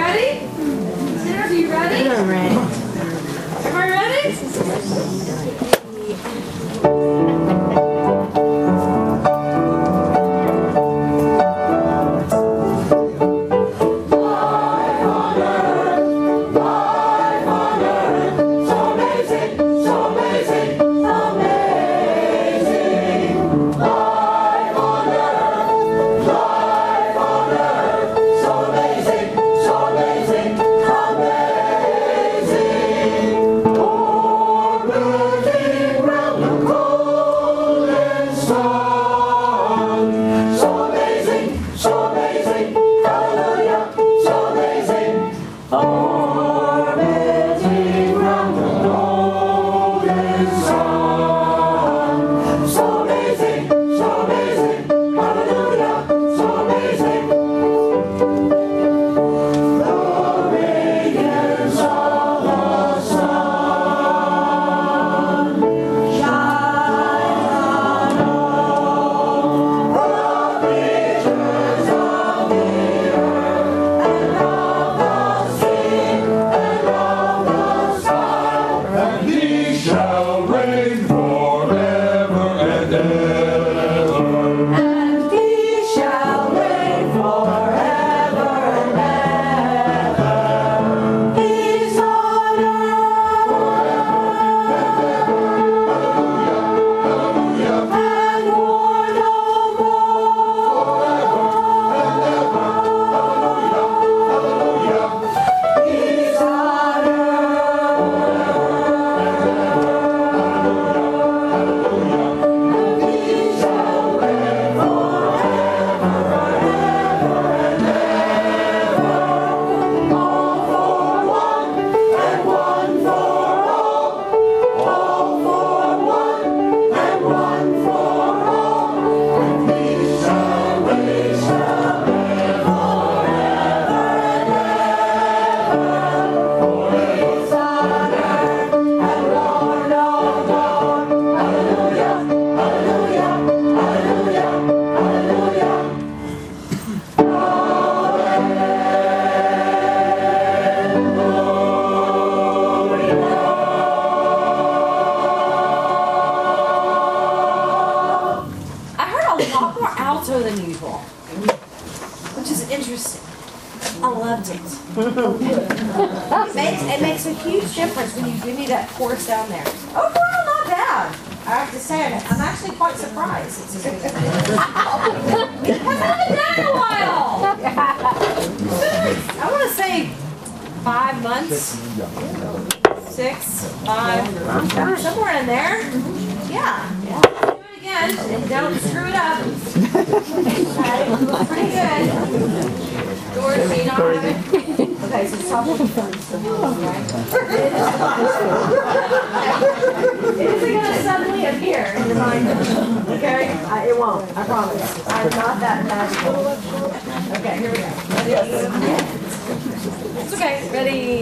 ready? Sinners, are you ready? I'm ready. Everybody ready? It makes a huge difference when you give me that chorus down there. Overall, not bad. I have to say, I'm actually quite surprised. Because I've been down a while. I want to say 5 months. 6, 5, somewhere in there. Yeah. Do it again and don't screw it up. Okay, pretty good. Doors, do you not have it? Okay, so stop with the first. It isn't going to suddenly appear in your mind. Okay? It won't. I promise. I'm not that magical. Okay, here we go. Ready? It's okay. Ready?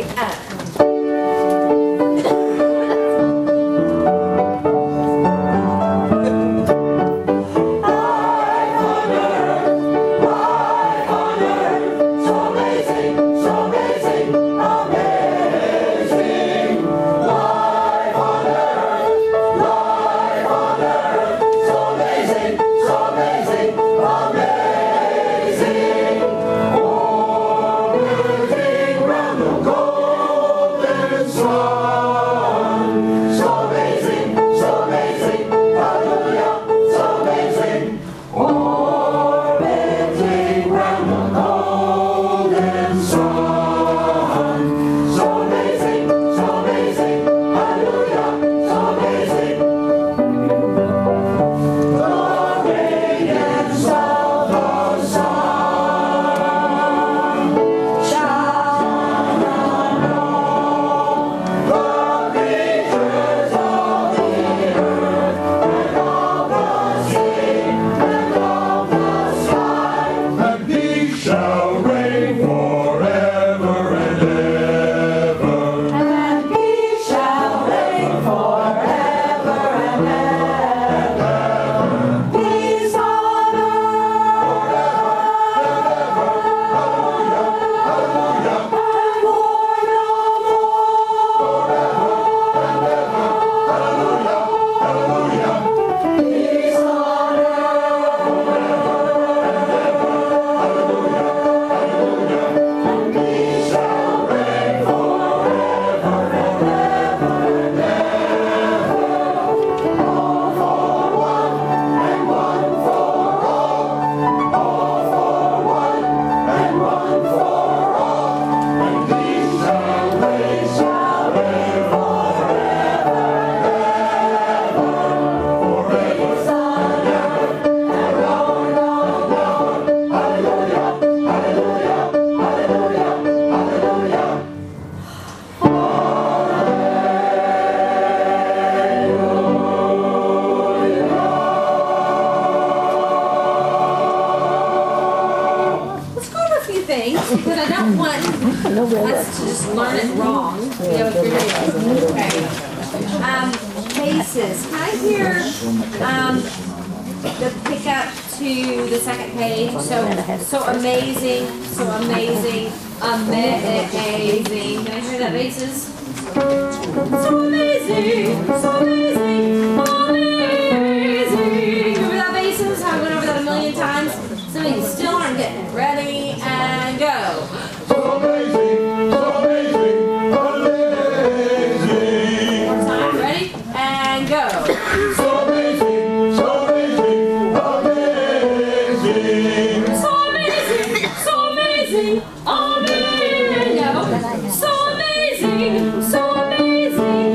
want us to just learn it wrong. You know, if you're doing okay. Bases. Can I hear the pickup to the second page? So amazing, so amazing, amazing. Can I hear that, bases? So amazing, so amazing, amazing. Remember that, bases? I went over that a million times. Some of you still aren't getting it. Ready and go. So amazing, amazing. One more time. Ready and go. So amazing, amazing. So amazing, so amazing, amazing. No. So amazing, so amazing,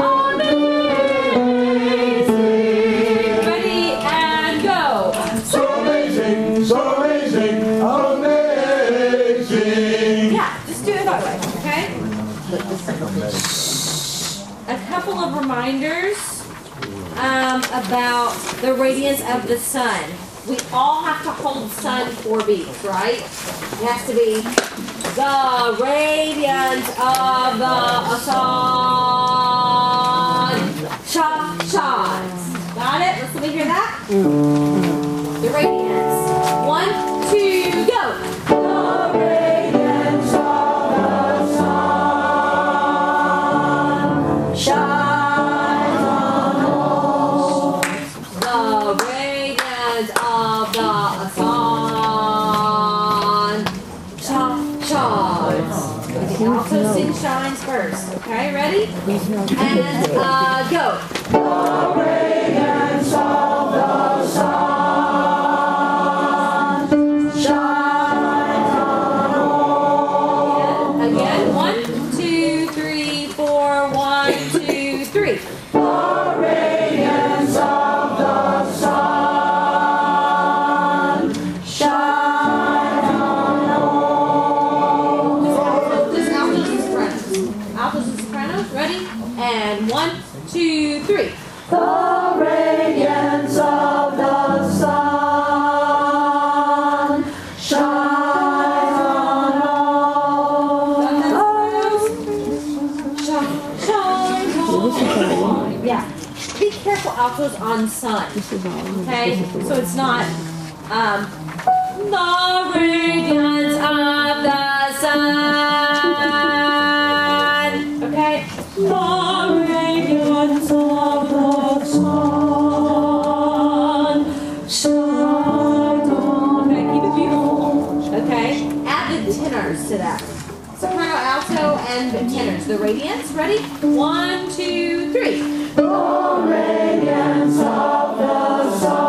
amazing. Ready and go. So amazing, amazing. Yeah, just do it that way, okay? A couple of reminders about the radiance of the sun. We all have to hold sun 4 beats, right? It has to be the radiance of the sun shines. Got it? Let me hear that. The radiance. 1, 2, go. The radiance of the sun shines on us. The radiance of the sun shines. The alto sing shines first. Okay, ready? And go. The radiance of the sun shines on all. Again, 1, 2, 3, 4, 1, 2, 3. The radiance of the sun shines on all. This altos and sopranos. Altos and sopranos, ready? And 1, 2, 3. The radiance of the sun shines on all. Shines on all. Yeah. Be careful, altos on sun. Okay? So it's not the radiance of the sun. Okay? The radiance of the sun shines on. Okay, keep it beautiful. Okay? Add the tenors to that. Soprano, alto, and tenors. The radiance. Ready? 1, 2, 3. The radiance of the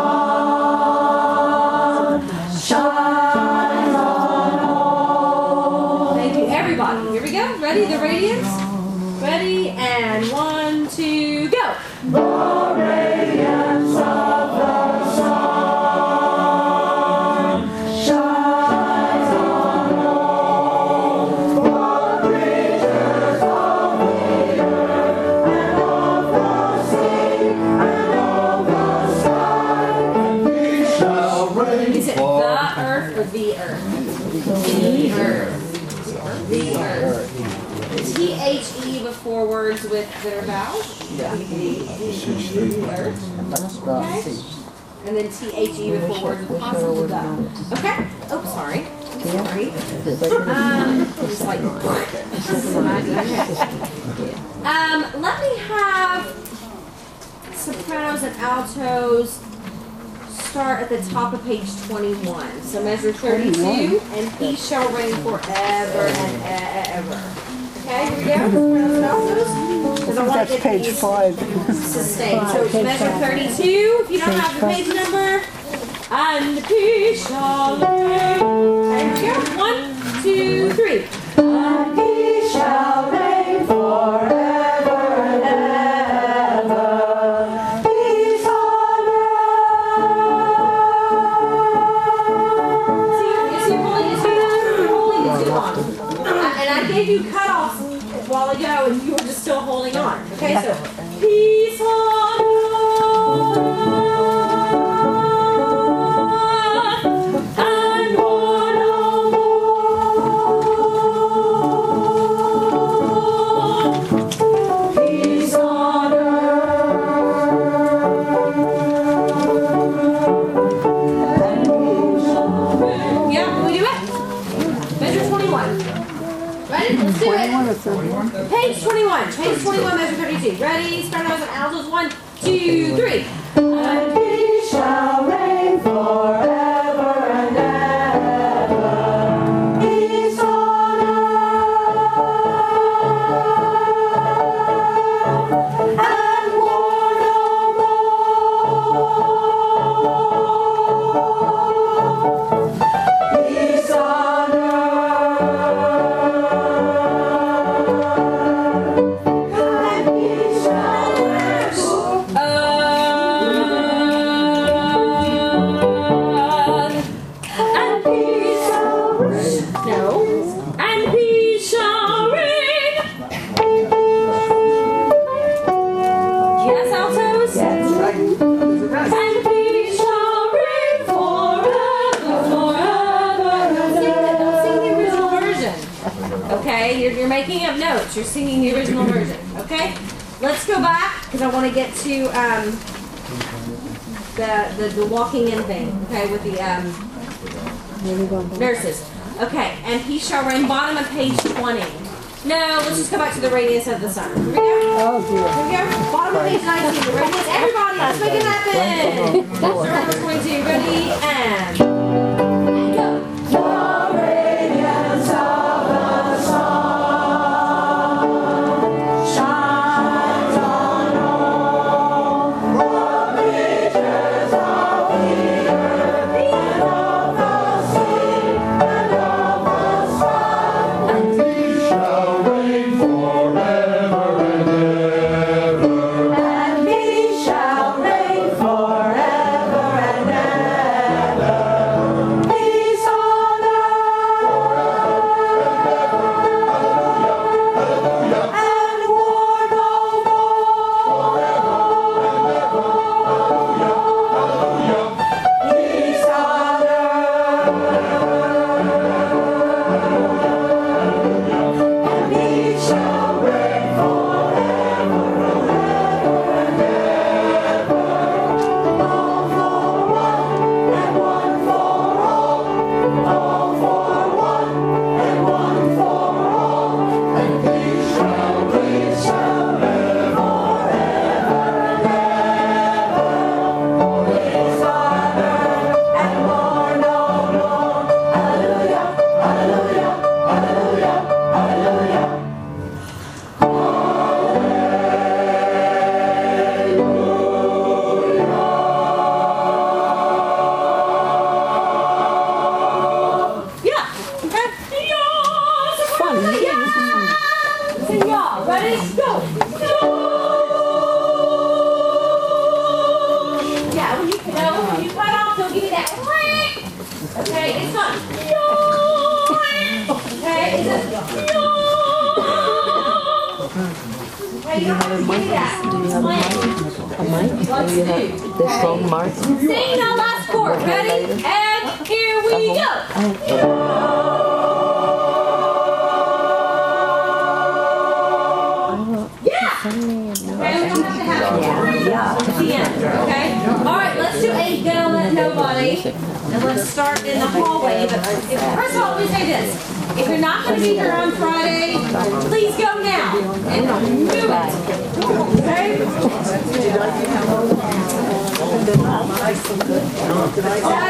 sun shines on all. Thank you, everybody. Here we go. Ready? The radiance. Ready? And 1, 2, go. The radiance of the sun shines on all the creatures of the earth and of the sea and of the sky. We shall reign Is it the earth or the earth? The earth. The earth. T-H-E before words with that are vowels? Yeah. Earth. Okay. And then T-H-E before words with consonants with that. Okay. Oh, sorry. Sorry. Just like let me have sopranos and altos start at the top of page 21. So measure 32, and he shall reign forever and ever. Okay, here we go. Sopranos and altos. Because I want to get page these 5. sustained. So measure 32. If you don't have the page number, and he shall reign. Okay, here we go. 1, 2, 3. And he shall reign forever and ever. Peace on earth. See, you're holding it too long. And I gave you cutoffs a while ago, and you were just still holding on. Okay, so peace on earth and one on more. 21. Ready? Let's do it. Page 21. Page 21, measure 32. Ready? Start nose on altos. 1, 2, 3. And peace shall reign forever and ever. Peace on earth and war no more. Peace on You're making up notes. You're singing the original version. Okay? Let's go back because I want to get to the walking in thing. Okay, with the nurses. Okay, and he shall reign. Bottom of page 20. No, let's just go back to the radius of the sun. Here we go. Oh dear. Here we go. Bottom of page 19. The radius. Everybody, let's make it happen. Start number 22. Ready and go. The radiance of the sun. Sing the last chord. Ready? And here we go. Yeah. Okay, we don't have to have it. Yeah. At the end. Okay. All right. Let's do Ain't Gonna Let Nobody, and let's start in the hallway. But first of all, let me say this: if you're not going to be here on Friday, please go now and move it. Okay.